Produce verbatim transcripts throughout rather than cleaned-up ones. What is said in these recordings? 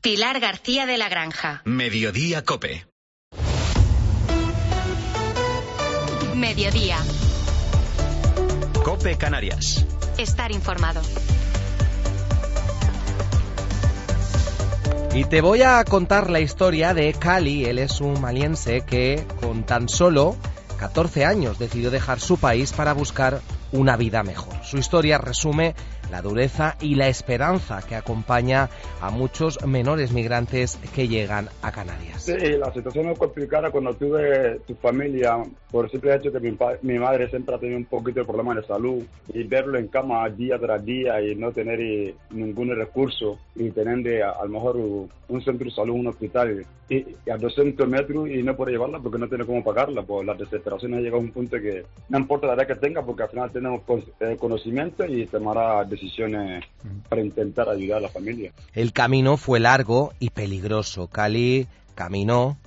Pilar García de la Granja. Mediodía COPE. Mediodía. COPE Canarias. Estar informado. Y te voy a contar la historia de Cali. Él es un maliense que con tan solo catorce años decidió dejar su país para buscar una vida mejor. Su historia resume la dureza y la esperanza que acompaña a muchos menores migrantes que llegan a Canarias. Sí, la situación es complicada cuando tuve tu familia, por el simple hecho que mi, pa- mi madre siempre ha tenido un poquito de problemas de salud, y verlo en cama día tras día y no tener eh, ningún recurso, y tener de, a, a lo mejor un, un centro de salud, un hospital, y, y a doscientos metros y no puede llevarla porque no tiene cómo pagarla. Pues la desesperación ha llegado a un punto que no importa la edad que tenga, porque al final tenemos con, eh, conocimiento y tomará decisiones para intentar ayudar a la familia. El camino fue largo y peligroso. Cali caminó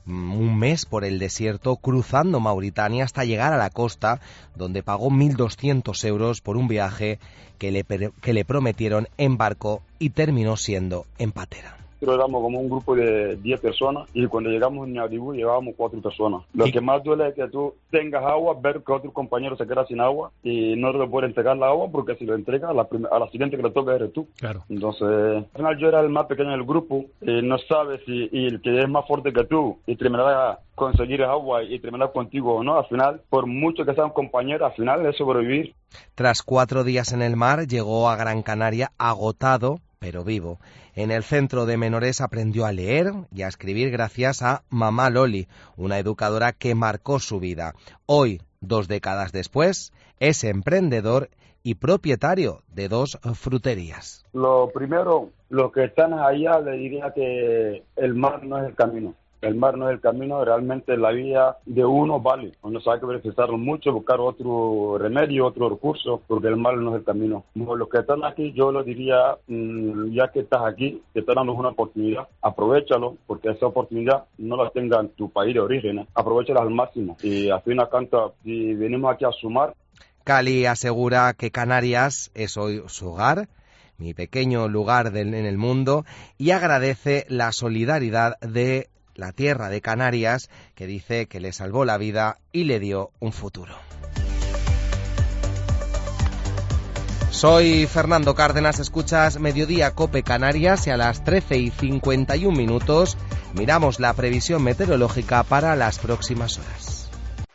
un mes por el desierto, cruzando Mauritania hasta llegar a la costa, donde pagó mil doscientos euros por un viaje que le, que le prometieron en barco y terminó siendo en patera. Nosotros éramos como un grupo de diez personas y cuando llegamos en Ñadibú llevábamos cuatro personas. Lo ¿Sí? que más duele es que tú tengas agua, ver que otro compañero se queda sin agua y no te puede entregar la agua, porque si lo entregas a la, prim- a la siguiente que le toca eres tú. Claro. Entonces, al final yo era el más pequeño del grupo y no sabes si y el que es más fuerte que tú y terminará a conseguir agua y terminar contigo o no. Al final, por mucho que sean compañeros, al final es sobrevivir. Tras cuatro días en el mar, llegó a Gran Canaria agotado, pero vivo. En el centro de menores aprendió a leer y a escribir gracias a Mamá Loli, una educadora que marcó su vida. Hoy, dos décadas después, es emprendedor y propietario de dos fruterías. Lo primero, los que están allá, le diría que el mar no es el camino. El mar no es el camino, realmente la vida de uno vale. Uno sabe que beneficiarlo mucho, buscar otro remedio, otro recurso, porque el mar no es el camino. Como los que están aquí, yo lo diría, mmm, ya que estás aquí, te están dando una oportunidad, aprovéchalo, porque esa oportunidad no la tenga en tu país de origen, ¿eh? Aprovéchala al máximo. Y al fin y al cabo, si venimos aquí a sumar. Cali asegura que Canarias es hoy su hogar, mi pequeño lugar del, en el mundo, y agradece la solidaridad de la tierra de Canarias, que dice que le salvó la vida y le dio un futuro. Soy Fernando Cárdenas, escuchas Mediodía COPE Canarias y a las trece y cincuenta y un minutos miramos la previsión meteorológica para las próximas horas.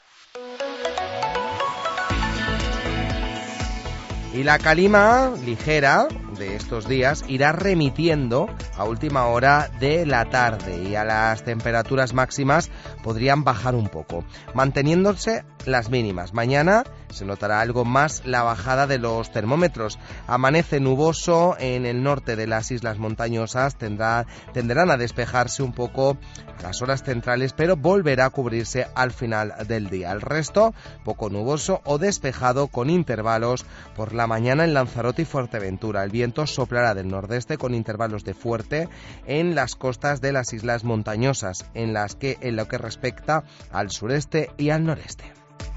Y la calima ligera de estos días irá remitiendo a última hora de la tarde y a las temperaturas máximas podrían bajar un poco, manteniéndose las mínimas. Mañana se notará algo más la bajada de los termómetros. Amanece nuboso en el norte de las islas montañosas, tendrá, tenderán a despejarse un poco a las horas centrales, pero volverá a cubrirse al final del día. El resto, poco nuboso o despejado con intervalos por la mañana en Lanzarote y Fuerteventura. El viento soplará del nordeste con intervalos de fuerte en las costas de las islas montañosas, en las que en lo que respecta al sureste y al noreste.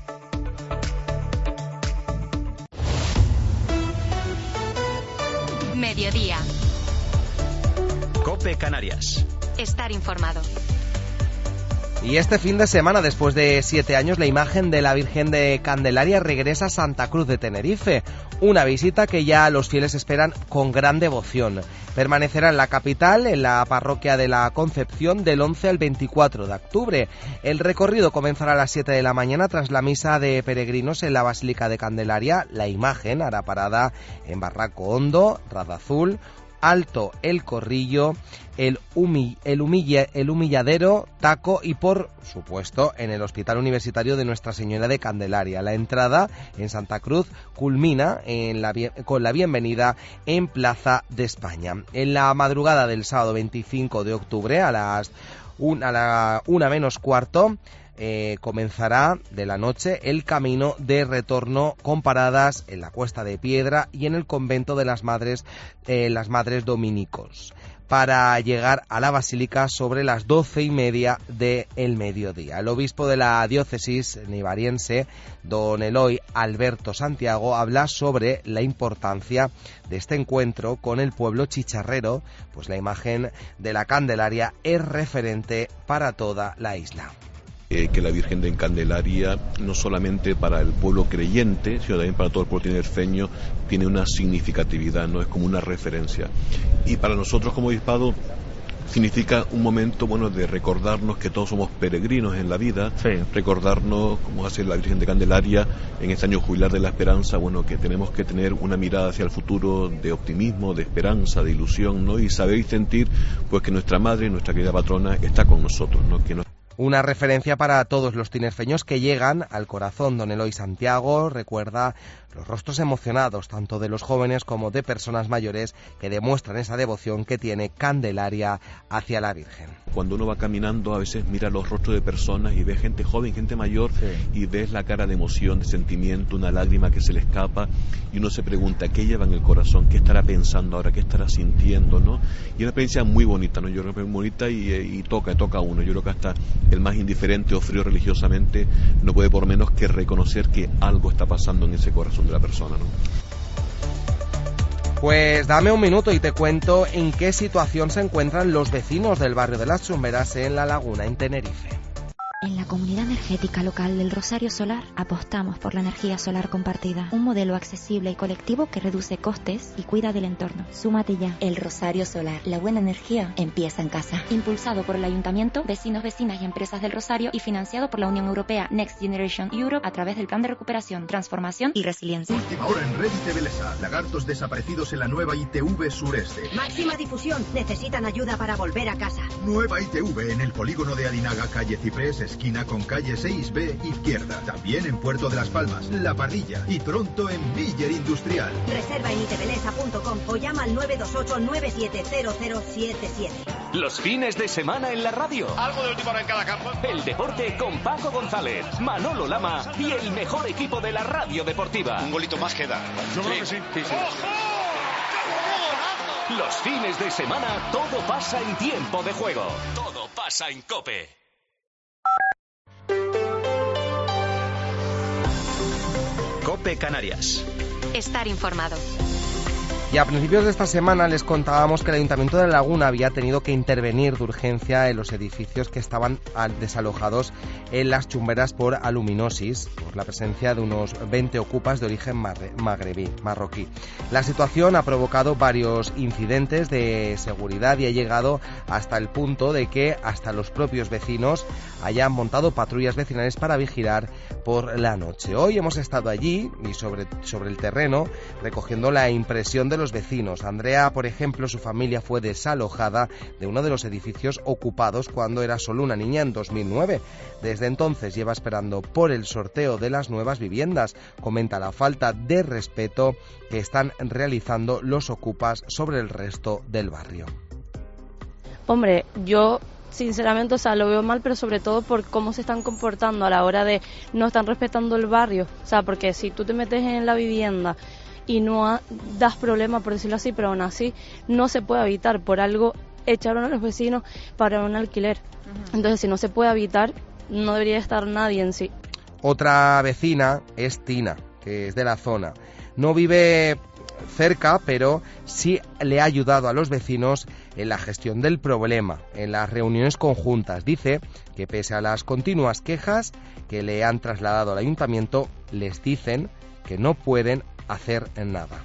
Mediodía. COPE Canarias. Estar informado. Y este fin de semana, después de siete años, la imagen de la Virgen de Candelaria regresa a Santa Cruz de Tenerife. Una visita que ya los fieles esperan con gran devoción. Permanecerá en la capital, en la parroquia de la Concepción, del once al veinticuatro de octubre. El recorrido comenzará a las siete de la mañana tras la misa de peregrinos en la Basílica de Candelaria. La imagen hará parada en Barranco Hondo, Radazul, Alto el Corrillo, el, humi, el, humilla, el Humilladero, Taco y, por supuesto, en el Hospital Universitario de Nuestra Señora de Candelaria. La entrada en Santa Cruz culmina en la, con la bienvenida en Plaza de España. En la madrugada del sábado veinticinco de octubre, a las una, a la una menos cuarto, Eh, comenzará de la noche el camino de retorno con paradas en la Cuesta de Piedra y en el convento de las Madres, eh, las Madres Dominicos. para llegar a la basílica sobre las doce y media del mediodía. El obispo de la diócesis nivariense, don Eloy Alberto Santiago, habla sobre la importancia de este encuentro con el pueblo chicharrero, pues la imagen de la Candelaria es referente para toda la isla. Eh, que la Virgen de Candelaria, no solamente para el pueblo creyente, sino también para todo el pueblo tinerfeño, tiene una significatividad, no es como una referencia. Y para nosotros como obispado significa un momento bueno de recordarnos que todos somos peregrinos en la vida, sí. Recordarnos, como hace la Virgen de Candelaria en este año jubilar de la esperanza, bueno, que tenemos que tener una mirada hacia el futuro de optimismo, de esperanza, de ilusión, ¿no? Y saber y sentir pues que nuestra madre, nuestra querida patrona, está con nosotros, ¿no? Que nos... Una referencia para todos los tinerfeños que llegan al corazón. Don Eloy Santiago recuerda los rostros emocionados tanto de los jóvenes como de personas mayores que demuestran esa devoción que tiene Candelaria hacia la Virgen. Cuando uno va caminando a veces mira los rostros de personas y ve gente joven, gente mayor, sí. Y ves la cara de emoción, de sentimiento, una lágrima que se le escapa y uno se pregunta qué lleva en el corazón, qué estará pensando ahora, qué estará sintiendo, ¿no? Y una experiencia muy bonita, ¿no? Yo creo que muy bonita y, y toca, toca a uno. Yo creo que hasta el más indiferente o frío religiosamente no puede por menos que reconocer que algo está pasando en ese corazón de la persona, ¿no? Pues dame un minuto y te cuento en qué situación se encuentran los vecinos del barrio de Las Chumberas en La Laguna, en Tenerife. En la Comunidad Energética Local del Rosario Solar apostamos por la energía solar compartida, un modelo accesible y colectivo que reduce costes y cuida del entorno. Súmate ya. El Rosario Solar, la buena energía empieza en casa. Impulsado por el Ayuntamiento, vecinos, vecinas y empresas del Rosario y financiado por la Unión Europea Next Generation Europe a través del Plan de Recuperación, Transformación y Resiliencia. Última hora en Revite Beleza. Lagartos desaparecidos en la nueva I T V Sureste. Máxima difusión. Necesitan ayuda para volver a casa. Nueva I T V en el polígono de Alinaga, calle Ciprés, esquina con calle seis B izquierda. También en Puerto de las Palmas, La Pardilla y pronto en Miller Industrial. Reserva en itebeleza punto com o llama al nueve dos ocho nueve siete cero cero siete siete. Los fines de semana en la radio. Algo de última hora en cada campo. El deporte con Paco González, Manolo Lama y el mejor equipo de la radio deportiva. Un golito más queda. Yo creo que sí. sí, sí. Los fines de semana todo pasa en tiempo de juego. Todo pasa en COPE. COPE Canarias. Estar informado. Y a principios de esta semana les contábamos que el Ayuntamiento de La Laguna había tenido que intervenir de urgencia en los edificios que estaban desalojados en Las Chumberas por aluminosis, por la presencia de unos veinte ocupas de origen magrebí, marroquí. La situación ha provocado varios incidentes de seguridad y ha llegado hasta el punto de que hasta los propios vecinos hayan montado patrullas vecinales para vigilar por la noche. Hoy hemos estado allí y sobre, sobre el terreno recogiendo la impresión de los vecinos. Andrea, por ejemplo, su familia fue desalojada de uno de los edificios ocupados cuando era solo una niña en dos mil nueve. Desde entonces lleva esperando por el sorteo de las nuevas viviendas. Comenta la falta de respeto que están realizando los ocupas sobre el resto del barrio. Hombre, yo sinceramente, o sea, lo veo mal, pero sobre todo por cómo se están comportando a la hora de no están respetando el barrio. O sea, porque si tú te metes en la vivienda y no ha, das problemas, por decirlo así, pero aún así no se puede evitar. Por algo echaron a los vecinos para un alquiler. Uh-huh. Entonces, si no se puede evitar, no debería estar nadie en sí. Otra vecina es Tina, que es de la zona. No vive cerca, pero sí le ha ayudado a los vecinos en la gestión del problema, en las reuniones conjuntas. Dice que pese a las continuas quejas que le han trasladado al ayuntamiento, les dicen que no pueden hacer nada.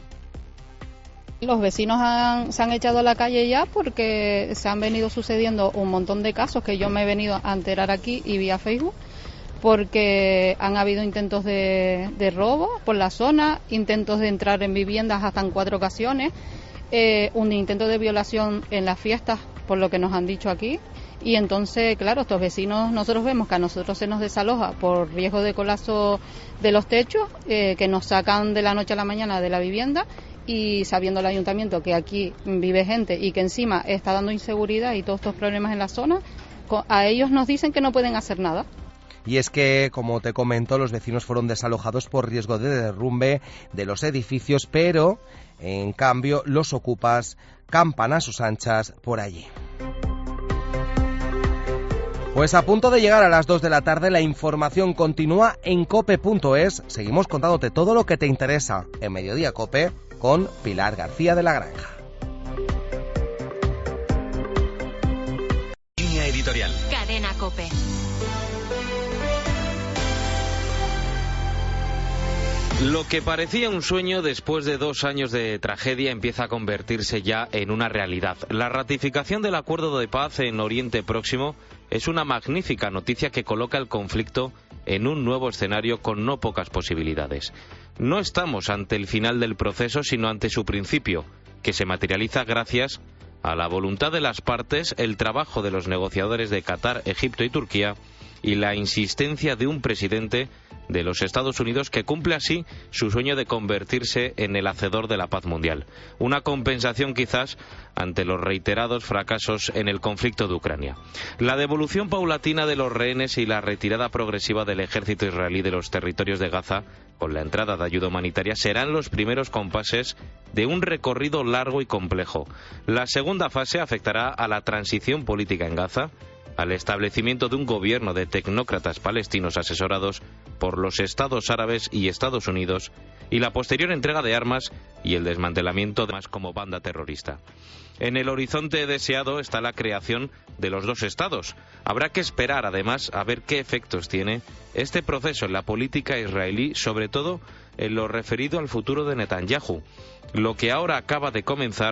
Los vecinos han, se han echado a la calle ya porque se han venido sucediendo un montón de casos que yo me he venido a enterar aquí y vía Facebook, porque han habido intentos de, de robo por la zona, intentos de entrar en viviendas hasta en cuatro ocasiones, eh, un intento de violación en las fiestas, por lo que nos han dicho aquí. Y entonces, claro, estos vecinos, nosotros vemos que a nosotros se nos desaloja por riesgo de colapso de los techos, eh, que nos sacan de la noche a la mañana de la vivienda, y sabiendo el ayuntamiento que aquí vive gente y que encima está dando inseguridad y todos estos problemas en la zona, a ellos nos dicen que no pueden hacer nada. Y es que, como te comento, los vecinos fueron desalojados por riesgo de derrumbe de los edificios, pero En cambio, los ocupas campan a sus anchas por allí. Pues a punto de llegar a las dos de la tarde, la información continúa en cope punto es. Seguimos contándote todo lo que te interesa en Mediodía Cope con Pilar García de la Granja. Línea editorial. Cadena Cope. Lo que parecía un sueño después de dos años de tragedia empieza a convertirse ya en una realidad. La ratificación del acuerdo de paz en Oriente Próximo es una magnífica noticia que coloca el conflicto en un nuevo escenario con no pocas posibilidades. No estamos ante el final del proceso, sino ante su principio, que se materializa gracias a la voluntad de las partes, el trabajo de los negociadores de Qatar, Egipto y Turquía y la insistencia de un presidente de los Estados Unidos que cumple así su sueño de convertirse en el hacedor de la paz mundial. Una compensación quizás ante los reiterados fracasos en el conflicto de Ucrania. La devolución paulatina de los rehenes y la retirada progresiva del ejército israelí de los territorios de Gaza, con la entrada de ayuda humanitaria, serán los primeros compases de un recorrido largo y complejo. La segunda fase afectará a la transición política en Gaza, al establecimiento de un gobierno de tecnócratas palestinos asesorados por los Estados árabes y Estados Unidos y la posterior entrega de armas y el desmantelamiento de más como banda terrorista. En el horizonte deseado está la creación de los dos estados. Habrá que esperar además a ver qué efectos tiene este proceso en la política israelí, sobre todo en lo referido al futuro de Netanyahu. Lo que ahora acaba de comenzar